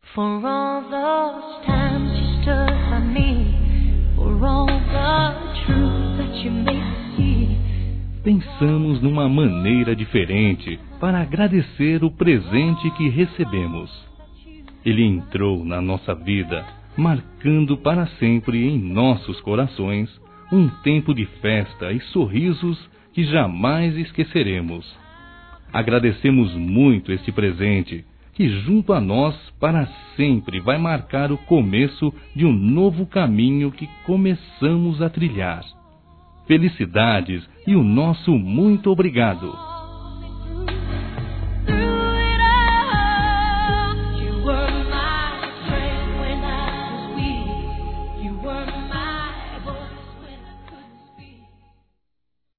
For all those times you stood by me, for all the truth that you made me see. Pensamos numa maneira diferente para agradecer o presente que recebemos. Ele entrou na nossa vida, marcando para sempre em nossos corações um tempo de festa e sorrisos que jamais esqueceremos. Agradecemos muito este presente, que junto a nós para sempre vai marcar o começo de um novo caminho que começamos a trilhar. Felicidades e o nosso muito obrigado.